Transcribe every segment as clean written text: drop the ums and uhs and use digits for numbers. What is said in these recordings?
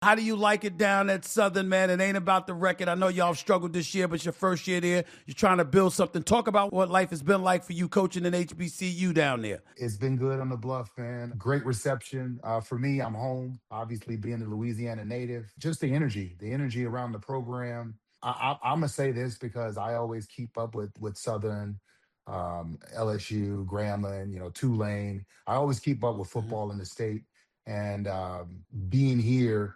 How do you like it down at Southern, man? It ain't about the record. I know y'all have struggled this year, but it's your first year there. You're trying to build something. Talk about what life has been like for you coaching in HBCU down there. It's been good on the bluff, man. Great reception. For me, I'm home, obviously being a Louisiana native. Just the energy around the program. I'm gonna say this because I always keep up with Southern, LSU, Grambling, Tulane. I always keep up with Mhm. football in the state, and being here,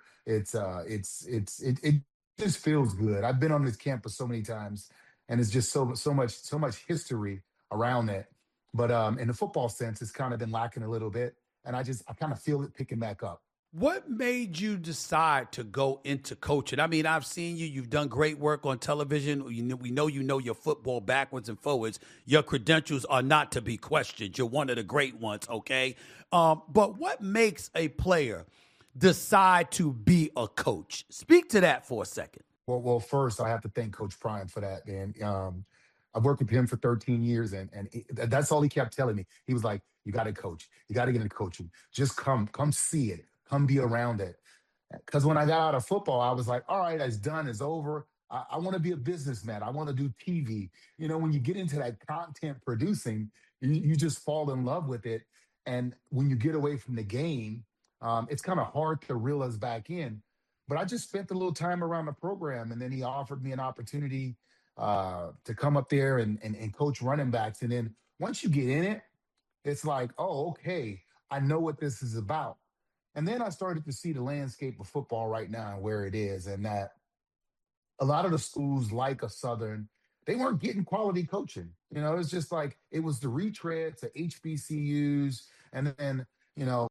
it just feels good. I've been on this campus so many times, and it's just so much history around it, but in the football sense, it's kind of been lacking a little bit, and I kind of feel it picking back up. What made you decide to go into coaching? I mean, I've seen you. You've done great work on television. We know you know your football backwards and forwards. Your credentials are not to be questioned. You're one of the great ones, okay? But what makes a player decide to be a coach? Speak to that for a second. Well, first I have to thank Coach Prime for that, man. I've worked with him for 13 years, and that's all he kept telling me. He was like, "You got to coach. You got to get into coaching. Just come see it. Come be around it." Because when I got out of football, I was like, "All right, it's done. It's over. I want to be a businessman. I want to do TV." When you get into that content producing, you just fall in love with it, and when you get away from the game, it's kind of hard to reel us back in. But I just spent a little time around the program, and then he offered me an opportunity to come up there and coach running backs. And then once you get in it, it's like, oh, okay, I know what this is about. And then I started to see the landscape of football right now and where it is, and that a lot of the schools like a Southern, they weren't getting quality coaching. It's just like it was the retread to HBCUs, and then you know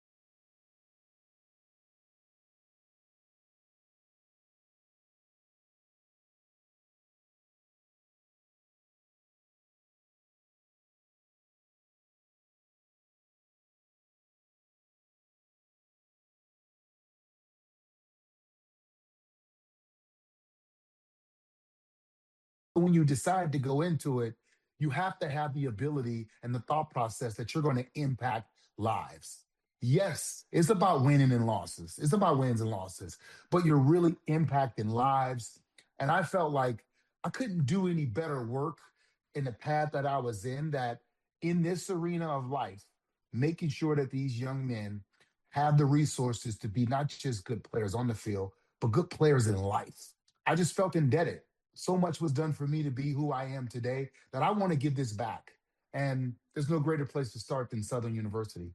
when you decide to go into it, you have to have the ability and the thought process that you're going to impact lives. Yes, it's about winning and losses. It's about wins and losses, but you're really impacting lives. And I felt like I couldn't do any better work in the path that I was in, that in this arena of life, making sure that these young men have the resources to be not just good players on the field, but good players in life. I just felt indebted. So much was done for me to be who I am today that I want to give this back. And there's no greater place to start than Southern University.